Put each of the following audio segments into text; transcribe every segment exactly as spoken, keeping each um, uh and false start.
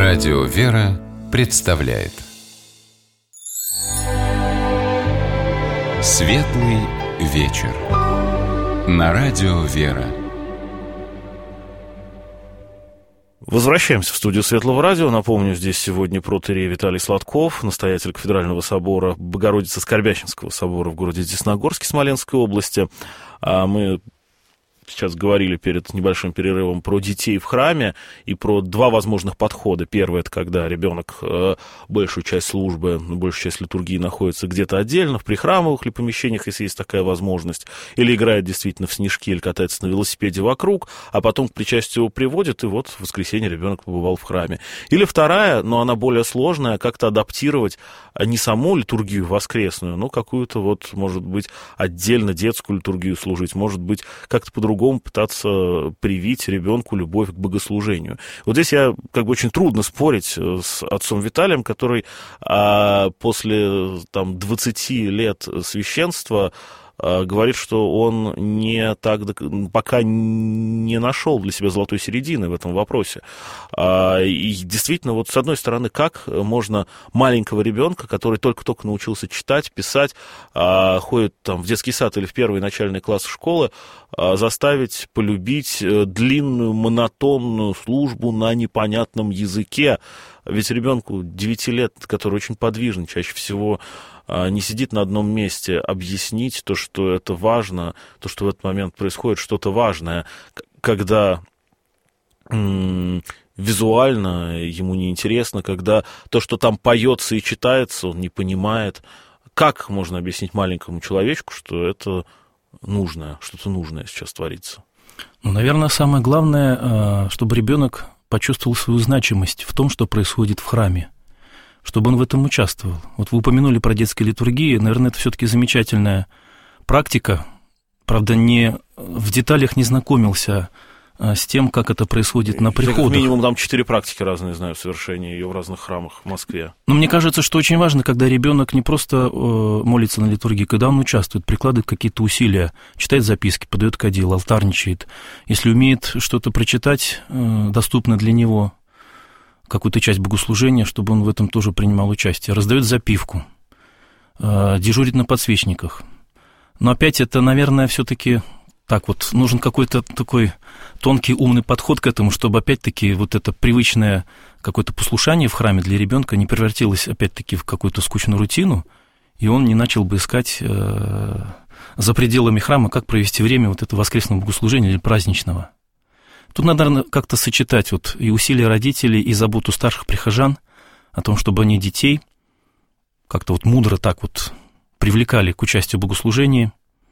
Радио «Вера» представляет Светлый вечер на Радио «Вера». Возвращаемся в студию Светлого радио. Напомню, здесь сегодня протоиерей Виталий Сладков, настоятель Кафедрального собора Богородицы-Скорбященского собора в городе Десногорске Смоленской области. А мы сейчас говорили перед небольшим перерывом про детей в храме и про два возможных подхода. Первый — это когда ребенок э, большую часть службы, большую часть литургии находится где-то отдельно, в прихрамовых ли помещениях, если есть такая возможность, или играет действительно в снежки, или катается на велосипеде вокруг, а потом к причастию его приводят, и вот в воскресенье ребенок побывал в храме. Или вторая, но она более сложная, как-то адаптировать не саму литургию воскресную, но какую-то вот, может быть, отдельно детскую литургию служить, может быть, как-то по-другому пытаться привить ребенку любовь к богослужению. Вот здесь я как бы очень трудно спорить с отцом Виталием, который а, после там, двадцати лет священства говорит, что он не так, пока не нашел для себя золотой середины в этом вопросе. И действительно, вот с одной стороны, как можно маленького ребенка, который только-только научился читать, писать, ходит там в детский сад или в первый начальный класс школы, заставить полюбить длинную монотонную службу на непонятном языке? Ведь ребенку девяти лет, который очень подвижный, чаще всего не сидит на одном месте, объяснить то, что это важно, то, что в этот момент происходит что-то важное, когда м- визуально ему неинтересно, когда то, что там поется и читается, он не понимает. Как можно объяснить маленькому человечку, что это нужное, что-то нужное сейчас творится? Ну, наверное, самое главное, чтобы ребенок почувствовал свою значимость в том, что происходит в храме, чтобы он в этом участвовал. Вот вы упомянули про детские литургии, наверное, это все-таки замечательная практика. Правда, не, в деталях не знакомился с тем, как это происходит на приходах. Я как минимум там четыре практики разные знаю, совершения ее в разных храмах в Москве. Но мне кажется, что очень важно, когда ребенок не просто молится на литургии, когда он участвует, прикладывает какие-то усилия, читает записки, подает кадил, алтарничает. Если умеет что-то прочитать, доступно для него, какую-то часть богослужения, чтобы он в этом тоже принимал участие. Раздает запивку, дежурит на подсвечниках. Но опять это, наверное, все-таки так вот, нужен какой-то такой тонкий, умный подход к этому, чтобы опять-таки вот это привычное какое-то послушание в храме для ребенка не превратилось опять-таки в какую-то скучную рутину, и он не начал бы искать э, за пределами храма, как провести время вот этого воскресного богослужения или праздничного. Тут надо, наверное, как-то сочетать вот и усилия родителей, и заботу старших прихожан о том, чтобы они детей как-то вот мудро так вот привлекали к участию в богослужении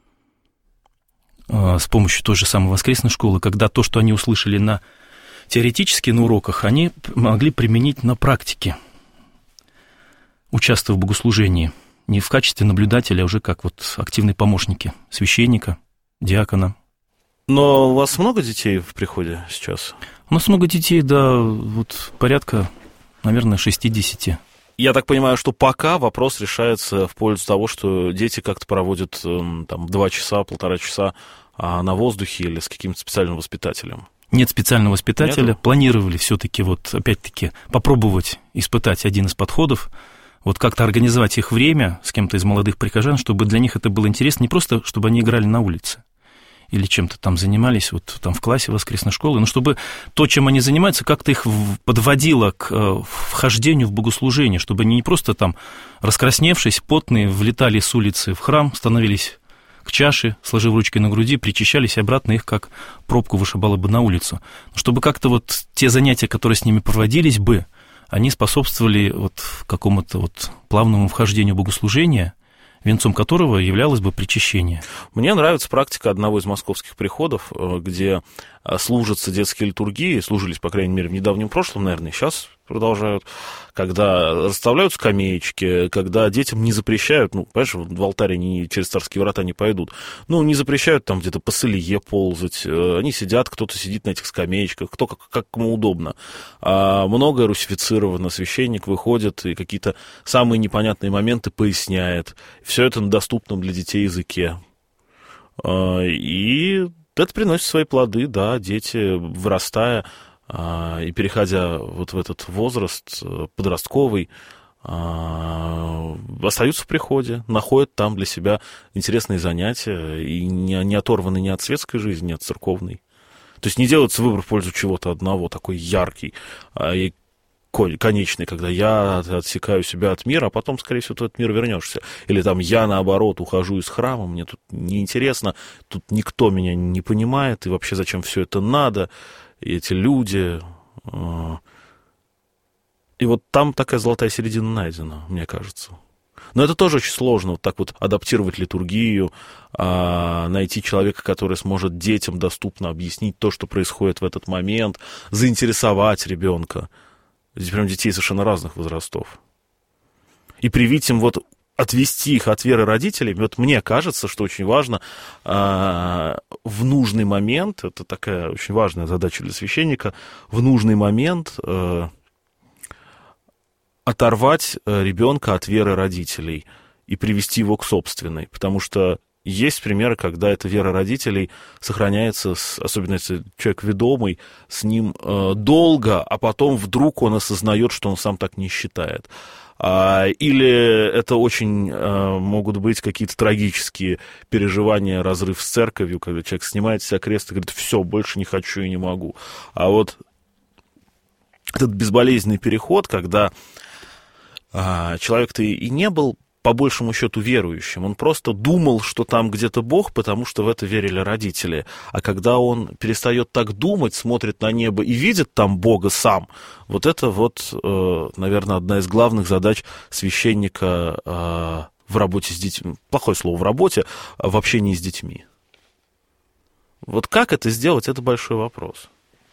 э, с помощью той же самой воскресной школы, когда то, что они услышали на теоретически на уроках, они могли применить на практике, участвуя в богослужении, не в качестве наблюдателя, а уже как вот активные помощники священника, диакона. Но у вас много детей в приходе сейчас? У нас много детей, да, вот порядка, наверное, шестидесяти. Я так понимаю, что пока вопрос решается в пользу того, что дети как-то проводят там два часа, полтора часа на воздухе или с каким-то специальным воспитателем. Нет специального воспитателя. Нету? Планировали все-таки вот опять-таки попробовать испытать один из подходов, вот как-то организовать их время с кем-то из молодых прихожан, чтобы для них это было интересно, не просто, чтобы они играли на улице или чем-то там занимались, вот там в классе воскресной школы, но чтобы то, чем они занимаются, как-то их подводило к вхождению в богослужение, чтобы они не просто там, раскрасневшись, потные, влетали с улицы в храм, становились к чаше, сложив ручкой на груди, причащались, и обратно их как пробку вышибало бы на улицу. Чтобы как-то вот те занятия, которые с ними проводились бы, они способствовали вот какому-то вот плавному вхождению в богослужение, венцом которого являлось бы причащение. Мне нравится практика одного из московских приходов, где служатся детские литургии, служились, по крайней мере, в недавнем прошлом, наверное, и сейчас продолжают, когда расставляют скамеечки, когда детям не запрещают, ну, понимаешь, в алтарь они через царские врата не пойдут, ну, не запрещают там где-то по солие ползать, они сидят, кто-то сидит на этих скамеечках, кто как, как кому удобно. А многое русифицировано, священник выходит и какие-то самые непонятные моменты поясняет. Все это на доступном для детей языке. И это приносит свои плоды, да, дети, вырастая, И переходя вот в этот возраст подростковый, остаются в приходе, находят там для себя интересные занятия и не оторваны ни от светской жизни, ни от церковной. То есть не делается выбор в пользу чего-то одного, такой яркий и конечный, когда я отсекаю себя от мира, а потом, скорее всего, ты в этот мир вернешься. Или там я, наоборот, ухожу из храма, мне тут неинтересно, тут никто меня не понимает, и вообще зачем все это надо, и эти люди... И вот там такая золотая середина найдена, мне кажется. Но это тоже очень сложно, вот так вот адаптировать литургию, найти человека, который сможет детям доступно объяснить то, что происходит в этот момент, заинтересовать ребенка. Здесь прям детей совершенно разных возрастов. И привить им, вот отвести их от веры родителей, вот мне кажется, что очень важно в нужный момент, это такая очень важная задача для священника, в нужный момент... оторвать ребенка от веры родителей и привести его к собственной. Потому что есть примеры, когда эта вера родителей сохраняется, особенно если человек ведомый, с ним долго, а потом вдруг он осознает, что он сам так не считает. Или это очень могут быть какие-то трагические переживания, разрыв с церковью, когда человек снимает с себя крест и говорит: все, больше не хочу и не могу. А вот этот безболезненный переход, когда человек-то и не был, по большему счету, верующим. Он просто думал, что там где-то Бог, потому что в это верили родители. А когда он перестает так думать, смотрит на небо и видит там Бога сам, вот это вот, наверное, одна из главных задач священника в работе с детьми. Плохое слово в работе, в общении с детьми. Вот как это сделать, это большой вопрос.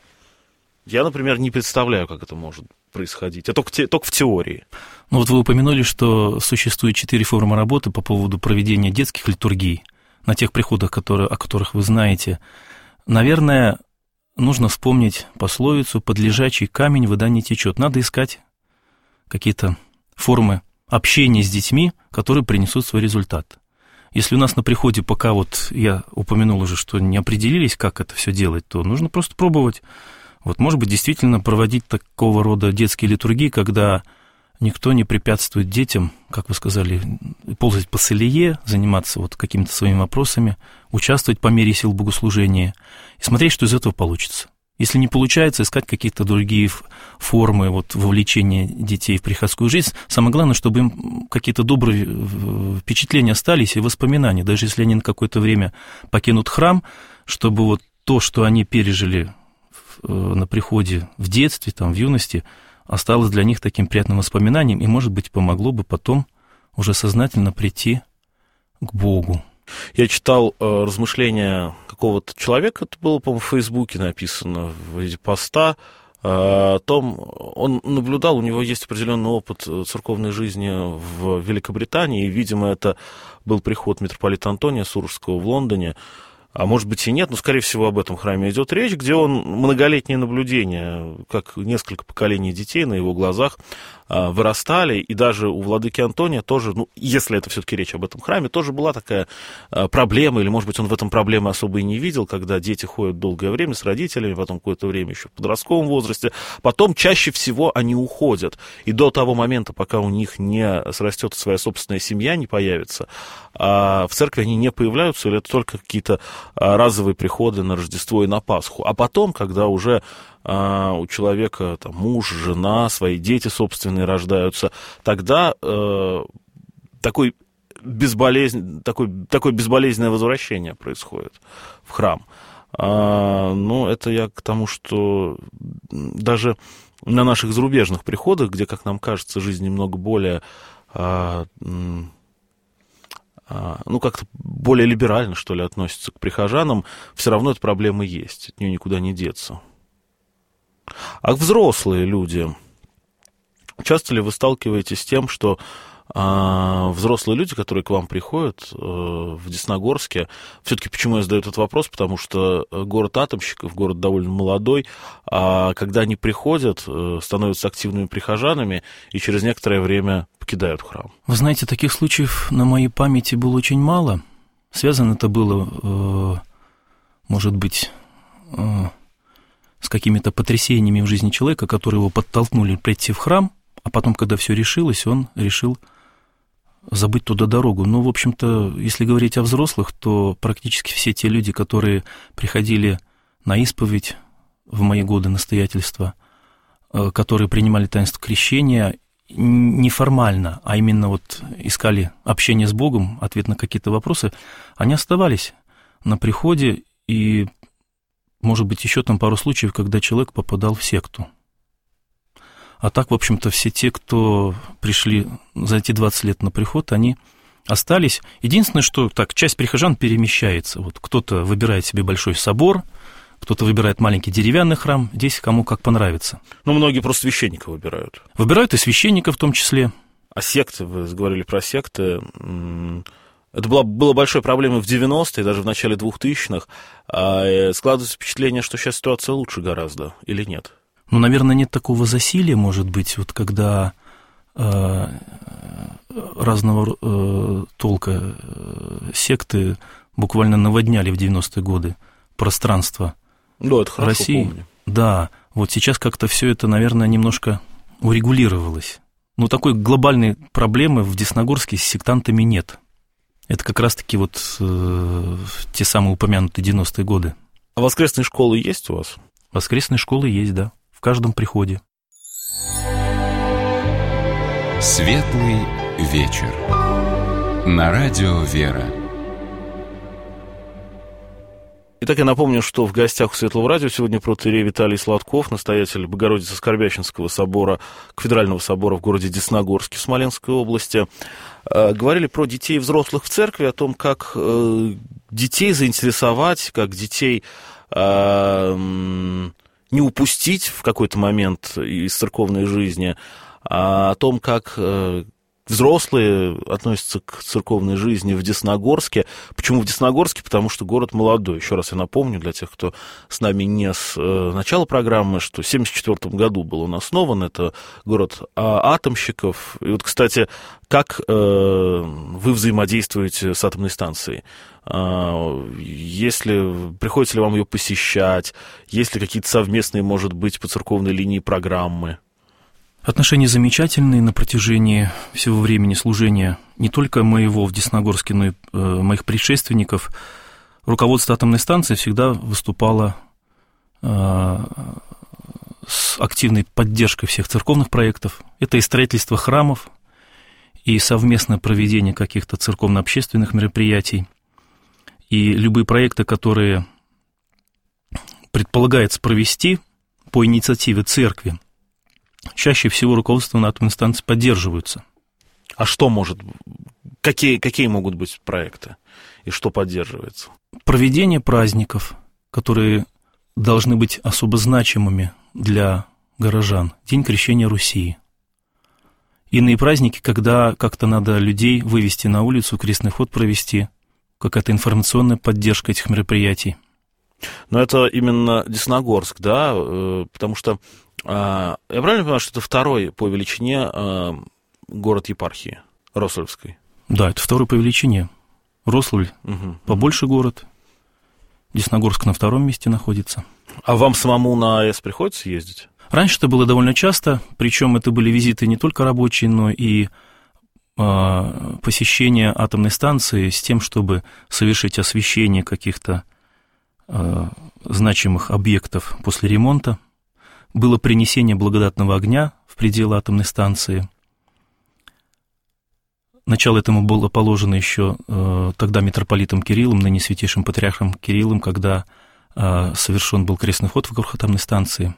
Я, например, не представляю, как это может происходить. А только, те, только в теории. Ну вот вы упомянули, что существует четыре формы работы по поводу проведения детских литургий на тех приходах, которые, о которых вы знаете. Наверное, нужно вспомнить пословицу «под лежачий камень вода не течет». Надо искать какие-то формы общения с детьми, которые принесут свой результат. Если у нас на приходе пока вот я упомянул уже, что не определились, как это все делать, то нужно просто пробовать. Вот, может быть, действительно проводить такого рода детские литургии, когда никто не препятствует детям, как вы сказали, ползать по солее, заниматься вот какими-то своими вопросами, участвовать по мере сил в богослужении и смотреть, что из этого получится. Если не получается, искать какие-то другие формы вот, вовлечения детей в приходскую жизнь. Самое главное, чтобы им какие-то добрые впечатления остались и воспоминания. Даже если они на какое-то время покинут храм, чтобы вот то, что они пережили на приходе в детстве, там, в юности, осталось для них таким приятным воспоминанием и, может быть, помогло бы потом уже сознательно прийти к Богу. Я читал э, размышления какого-то человека, это было, по-моему, в Фейсбуке написано в виде поста, э, о том, он наблюдал, у него есть определенный опыт церковной жизни в Великобритании, и, видимо, это был приход митрополита Антония Сурожского в Лондоне, а может быть и нет, но, скорее всего, об этом храме идет речь, где он многолетнее наблюдение, как несколько поколений детей на его глазах вырастали, и даже у владыки Антония тоже, ну, если это все-таки речь об этом храме, тоже была такая проблема, или, может быть, он в этом проблемы особо и не видел, когда дети ходят долгое время с родителями, потом какое-то время еще в подростковом возрасте, потом чаще всего они уходят, и до того момента, пока у них не срастет своя собственная семья, не появится, а в церкви они не появляются, или это только какие-то разовые приходы на Рождество и на Пасху, а потом, когда уже а, у человека там, муж, жена, свои дети собственные рождаются, тогда э, такой безболезнь, такой, такое безболезненное возвращение происходит в храм. А, ну, это я к тому, что даже на наших зарубежных приходах, где, как нам кажется, жизнь немного более... А, ну, как-то более либерально, что ли, относятся к прихожанам, все равно эта проблема есть, от нее никуда не деться. А взрослые люди, часто ли вы сталкиваетесь с тем, что а, взрослые люди, которые к вам приходят а, в Десногорске, все-таки почему я задаю этот вопрос, потому что город атомщиков, город довольно молодой, а когда они приходят, становятся активными прихожанами и через некоторое время покидают храм. Вы знаете, таких случаев на моей памяти было очень мало. Связано это было, может быть, с какими-то потрясениями в жизни человека, которые его подтолкнули прийти в храм, а потом, когда все решилось, он решил забыть туда дорогу. Ну, в общем-то, если говорить о взрослых, то практически все те люди, которые приходили на исповедь в мои годы настоятельства, которые принимали таинство крещения, неформально, а именно вот искали общение с Богом, ответ на какие-то вопросы, они оставались на приходе, и, может быть, еще там пару случаев, когда человек попадал в секту. А так, в общем-то, все те, кто пришли за эти двадцать лет на приход, они остались. Единственное, что так, часть прихожан перемещается. Вот кто-то выбирает себе большой собор, кто-то выбирает маленький деревянный храм, здесь кому как понравится. Ну, многие просто священника выбирают. Выбирают и священника в том числе. А секты, вы говорили про секты, это была, была большой проблемой в девяностые, даже в начале двухтысячных. А складывается впечатление, что сейчас ситуация лучше гораздо, или нет? Ну, наверное, нет такого засилия, может быть, вот когда э, разного э, толка э, секты буквально наводняли в девяностые годы пространство. Да, это хорошо России. Помню. Да, вот сейчас как-то все это, наверное, немножко урегулировалось. Но такой глобальной проблемы в Десногорске с сектантами нет. Это как раз-таки вот э, те самые упомянутые девяностые годы. А воскресные школы есть у вас? Воскресные школы есть, да, в каждом приходе. Светлый вечер. На радио «Вера». Итак, я напомню, что в гостях у Светлого радио сегодня протоиерей Виталий Сладков, настоятель Богородице-Скорбященского собора, кафедрального собора в городе Десногорске в Смоленской области. Говорили про детей и взрослых в церкви, о том, как детей заинтересовать, как детей не упустить в какой-то момент из церковной жизни, о том, как взрослые относятся к церковной жизни в Десногорске. Почему в Десногорске? Потому что город молодой. Еще раз я напомню для тех, кто с нами не с э, начала программы, что в семьдесят четвёртом году был он основан. Это город а, атомщиков. И вот, кстати, как э, вы взаимодействуете с атомной станцией? Э, если, приходится ли вам ее посещать? Есть ли какие-то совместные, может быть, по церковной линии программы? Отношения замечательные на протяжении всего времени служения не только моего в Десногорске, но и э, моих предшественников. Руководство атомной станции всегда выступало э, с активной поддержкой всех церковных проектов. Это и строительство храмов, и совместное проведение каких-то церковно-общественных мероприятий, и любые проекты, которые предполагается провести по инициативе церкви, чаще всего руководством атомной станции поддерживаются. А что может... Какие, какие могут быть проекты? И что поддерживается? Проведение праздников, которые должны быть особо значимыми для горожан. День Крещения Руси. Иные праздники, когда как-то надо людей вывести на улицу, крестный ход провести, какая-то информационная поддержка этих мероприятий. Но это именно Десногорск, да? Потому что я правильно понимаю, что это второй по величине город епархии Рославльской? Да, это второй по величине. Рославль угу, побольше угу. город. Десногорск на втором месте находится. А вам самому на АЭС приходится ездить? Раньше это было довольно часто, причем это были визиты не только рабочие, но и э, посещение атомной станции с тем, чтобы совершить освещение каких-то э, значимых объектов после ремонта. Было принесение благодатного огня в пределы атомной станции. Начало этому было положено еще э, тогда митрополитом Кириллом, ныне святейшим патриархом Кириллом, когда э, совершен был крестный ход вокруг атомной станции.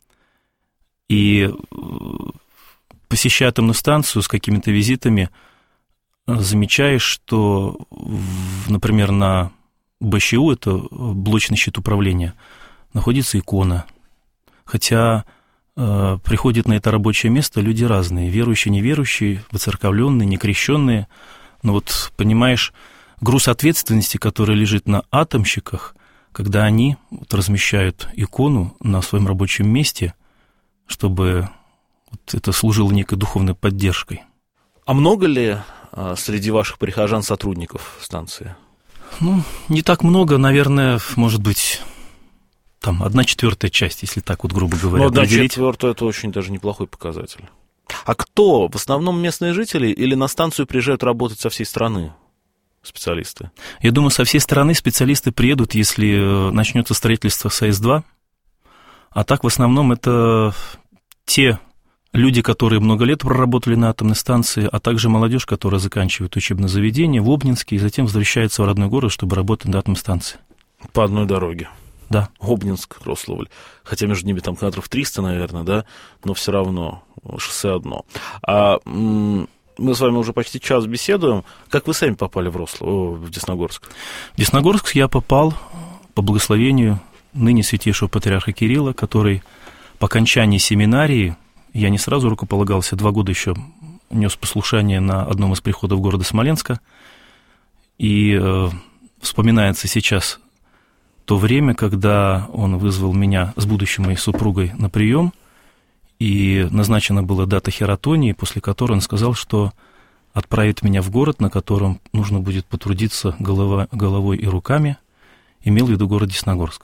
И э, посещая атомную станцию с какими-то визитами, э, замечаешь, что, в, например, на БЩУ, это блочный щит управления, находится икона. Хотя э, приходят на это рабочее место люди разные, верующие, неверующие, воцерковленные, некрещенные. Но вот, понимаешь, груз ответственности, который лежит на атомщиках, когда они вот, размещают икону на своем рабочем месте, чтобы вот, это служило некой духовной поддержкой. А много ли а, среди ваших прихожан сотрудников станции? Ну, не так много, наверное, может быть... там одна четвертая часть, если так вот грубо говоря. Ну, одна определить. четвертая – это очень даже неплохой показатель. А кто? В основном местные жители или на станцию приезжают работать со всей страны специалисты? Я думаю, со всей страны специалисты приедут, если начнется строительство САЭС-два. А так, в основном, это те люди, которые много лет проработали на атомной станции, а также молодежь, которая заканчивает учебное заведение в Обнинске и затем возвращается в родной город, чтобы работать на атомной станции. По одной дороге. Да. Обнинск, Рославль. Хотя между ними там километров триста, наверное, да, но все равно шоссе одно. А м- мы с вами уже почти час беседуем. Как вы сами попали в Рославль, в Десногорск? В Десногорск я попал по благословению ныне святейшего патриарха Кирилла, который по окончании семинарии, я не сразу рукополагался, два года еще нес послушание на одном из приходов города Смоленска, и э, вспоминается сейчас то время, когда он вызвал меня с будущей моей супругой на прием, и назначена была дата хератонии, после которой он сказал, что отправит меня в город, на котором нужно будет потрудиться голова, головой и руками, имел в виду город Десногорск.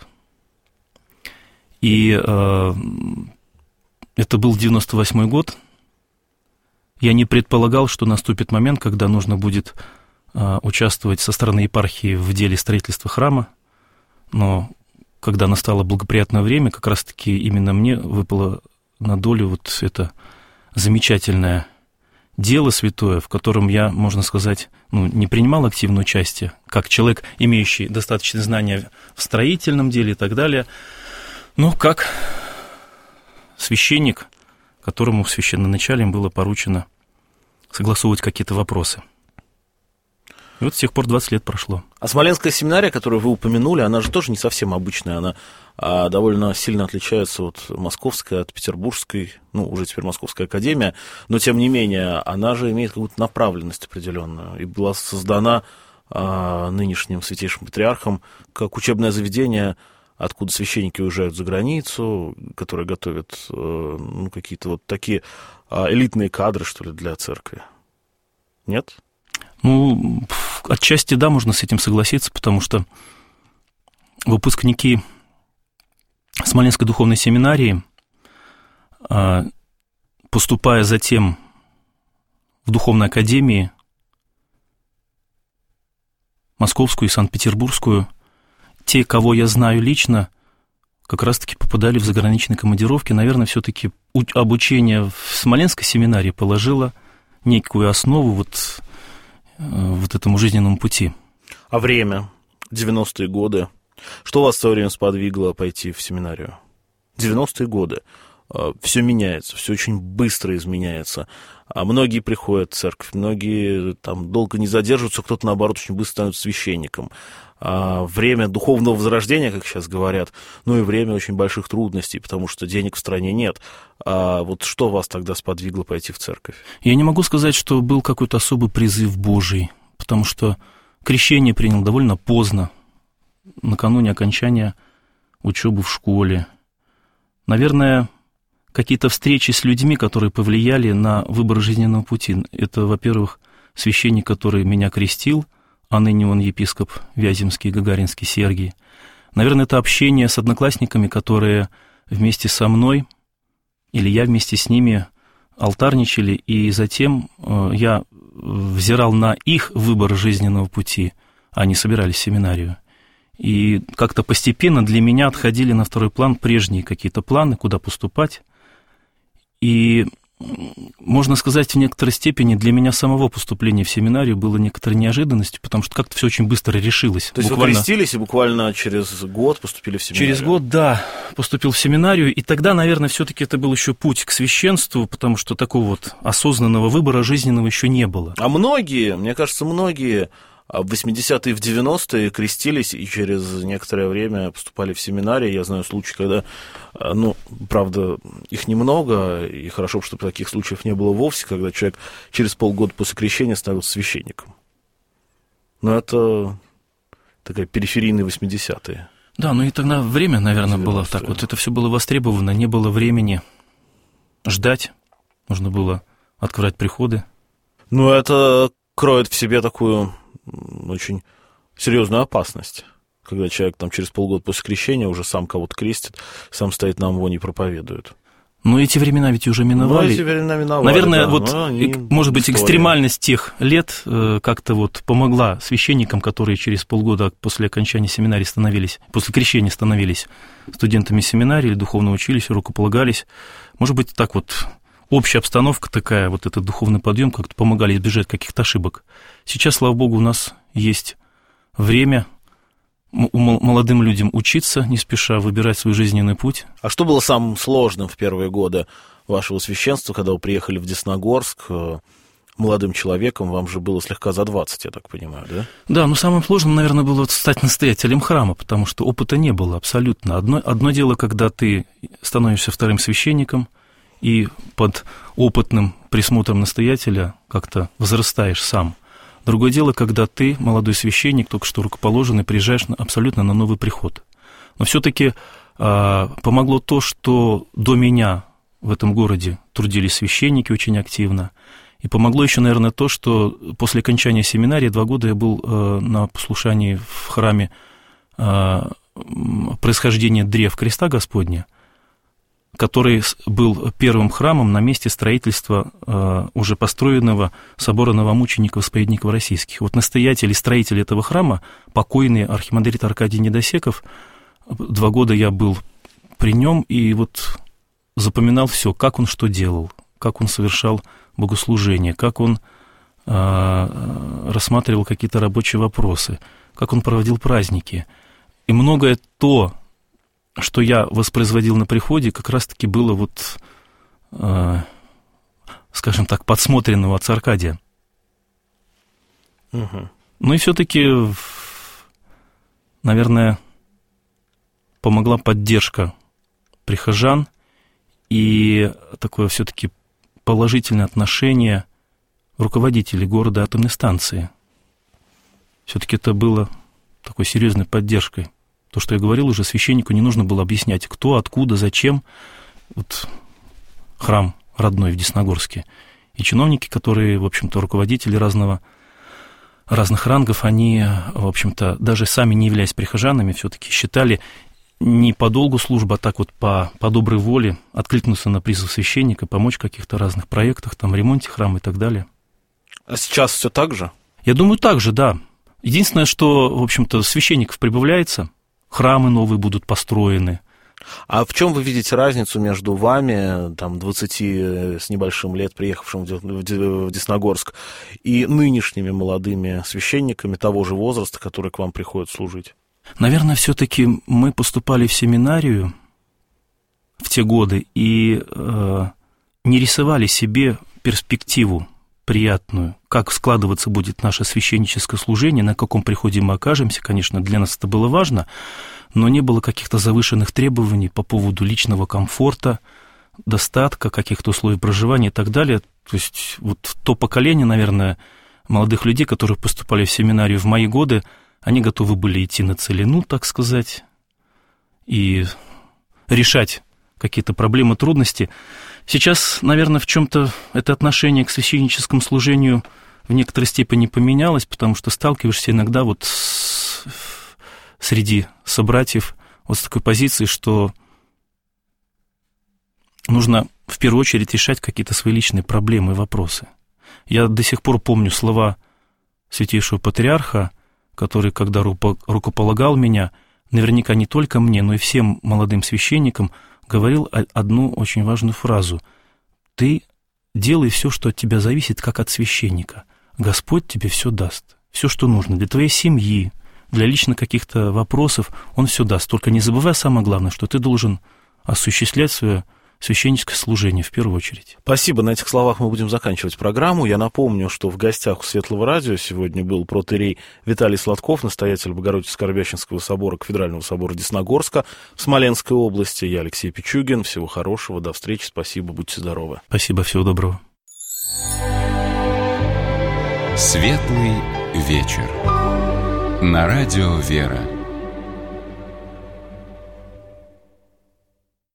И э, это был девяносто восьмой год. Я не предполагал, что наступит момент, когда нужно будет э, участвовать со стороны епархии в деле строительства храма. Но когда настало благоприятное время, как раз-таки именно мне выпало на долю вот это замечательное дело святое, в котором я, можно сказать, ну, не принимал активное участие, как человек, имеющий достаточные знания в строительном деле и так далее, но как священник, которому в священноначалием было поручено согласовывать какие-то вопросы. И вот с тех пор двадцать лет прошло. А Смоленская семинария, которую вы упомянули, она же тоже не совсем обычная, она а, довольно сильно отличается от московской, от петербургской, ну, уже теперь Московская академия, но, тем не менее, она же имеет какую-то направленность определенную и была создана а, нынешним святейшим патриархом как учебное заведение, откуда священники уезжают за границу, которые готовят ну, какие-то вот такие а, элитные кадры, что ли, для церкви. Нет? Ну, отчасти да, можно с этим согласиться, потому что выпускники Смоленской духовной семинарии, поступая затем в духовной академии, Московскую и Санкт-Петербургскую, те, кого я знаю лично, как раз-таки попадали в заграничные командировки. Наверное, все-таки обучение в Смоленской семинарии положило некую основу вот вот этому жизненному пути. А время? девяностые годы. Что вас в то время сподвигло пойти в семинарию? девяностые годы. Все меняется, все очень быстро изменяется. А многие приходят в церковь, многие там долго не задерживаются, кто-то, наоборот, очень быстро становится священником. А время духовного возрождения, как сейчас говорят, ну и время очень больших трудностей, потому что денег в стране нет. А вот что вас тогда сподвигло пойти в церковь? Я не могу сказать, что был какой-то особый призыв Божий, потому что крещение принял довольно поздно, накануне окончания учебы в школе. Наверное, какие-то встречи с людьми, которые повлияли на выбор жизненного пути. Это, во-первых, священник, который меня крестил, а ныне он епископ Вяземский, Гагаринский Сергий. Наверное, это общение с одноклассниками, которые вместе со мной, или я вместе с ними алтарничали, и затем я взирал на их выбор жизненного пути, а они собирались в семинарию. И как-то постепенно для меня отходили на второй план прежние какие-то планы, куда поступать. И, можно сказать, в некоторой степени для меня самого поступление в семинарию было некоторой неожиданностью, потому что как-то все очень быстро решилось. То есть буквально... вы крестились и буквально через год поступили в семинарию? Через год, да, поступил в семинарию, и тогда, наверное, все-таки это был еще путь к священству, потому что такого вот осознанного выбора жизненного еще не было. А многие, мне кажется, многие в восьмидесятые и в девяностые крестились и через некоторое время поступали в семинарии. Я знаю случаи, когда, ну, правда, их немного, и хорошо, чтобы таких случаев не было вовсе, когда человек через полгода после крещения становился священником. Но это такая периферийные восьмидесятые. Да, ну и тогда время, наверное, было так вот. Это все было востребовано, не было времени ждать, нужно было открывать приходы. Ну, это кроет в себе такую очень серьезную опасность. когда человек там через полгода после крещения уже сам кого-то крестит, сам стоит на амвоне и проповедует. Но эти времена ведь уже миновали. Ну, эти времена миновали, Наверное, да, вот, они... может быть, история. Экстремальность тех лет э, как-то вот помогла священникам, которые через полгода после окончания семинарии становились, после крещения становились студентами семинарии или духовного училища, рукополагались. Может быть, так вот общая обстановка такая, вот этот духовный подъем, как-то помогали избежать каких-то ошибок. Сейчас, слава Богу, у нас есть время молодым людям учиться, не спеша выбирать свой жизненный путь. А что было самым сложным в первые годы вашего священства, когда вы приехали в Десногорск молодым человеком? Вам же было слегка за двадцать, я так понимаю, да? Да, но самым сложным, наверное, было стать настоятелем храма, потому что опыта не было абсолютно. Одно, одно дело, когда ты становишься вторым священником и под опытным присмотром настоятеля как-то возрастаешь сам. Другое дело, когда ты, молодой священник, только что рукоположенный, приезжаешь на, абсолютно на новый приход. Но все-таки э, помогло то, что до меня в этом городе трудились священники очень активно. И помогло еще, наверное, то, что после окончания семинарии два года я был э, на послушании в храме э, происхождения древ креста Господня, который был первым храмом на месте строительства э, уже построенного собора новомучеников исповедников российских. Вот настоятель и строитель этого храма, покойный архимандрит Аркадий Недосеков, два года я был при нем и вот запоминал все, как он что делал, как он совершал богослужение, как он э, рассматривал какие-то рабочие вопросы, как он проводил праздники. И многое то, что я воспроизводил на приходе, как раз-таки было вот, э, скажем так, подсмотренного отца Аркадия. Угу. Ну и все-таки, наверное, помогла поддержка прихожан и такое все-таки положительное отношение руководителей города атомной станции. Все-таки это было такой серьезной поддержкой. То, что я говорил уже, священнику не нужно было объяснять, кто, откуда, зачем. Вот храм родной в Десногорске. И чиновники, которые, в общем-то, руководители разного, разных рангов, они, в общем-то, даже сами не являясь прихожанами, все-таки считали не по долгу службы, а так вот по, по доброй воле откликнуться на призыв священника, помочь в каких-то разных проектах, там, ремонте храма и так далее. А сейчас все так же? Я думаю, так же, да. Единственное, что, в общем-то, священников прибавляется, храмы новые будут построены. А в чем вы видите разницу между вами, там, двадцати с небольшим лет, приехавшим в Десногорск, и нынешними молодыми священниками того же возраста, которые к вам приходят служить? Наверное, все-таки мы поступали в семинарию в те годы и э, не рисовали себе перспективу приятную, как складываться будет наше священническое служение, на каком приходе мы окажемся. Конечно, для нас это было важно, но не было каких-то завышенных требований по поводу личного комфорта, достатка, каких-то условий проживания и так далее. То есть вот то поколение, наверное, молодых людей, которые поступали в семинарию в мои годы, они готовы были идти на целину, так сказать, и решать какие-то проблемы, трудности. Сейчас, наверное, в чем-то это отношение к священническому служению в некоторой степени поменялось, потому что сталкиваешься иногда вот с, среди собратьев вот с такой позицией, что нужно в первую очередь решать какие-то свои личные проблемы и вопросы. Я до сих пор помню слова святейшего патриарха, который, когда рукополагал меня, наверняка не только мне, но и всем молодым священникам, говорил одну очень важную фразу. «Ты делай все, что от тебя зависит, как от священника. Господь тебе все даст. Все, что нужно для твоей семьи, для лично каких-то вопросов, Он все даст. Только не забывай самое главное, что ты должен осуществлять свое священническое служение в первую очередь». Спасибо. На этих словах мы будем заканчивать программу. Я напомню, что в гостях у Светлого радио сегодня был протоиерей Виталий Сладков, настоятель Богородице-Скорбященского собора, Кафедрального собора Десногорска в Смоленской области. Я Алексей Пичугин. Всего хорошего. До встречи. Спасибо. Будьте здоровы. Спасибо. Всего доброго. Светлый вечер. На радио «Вера».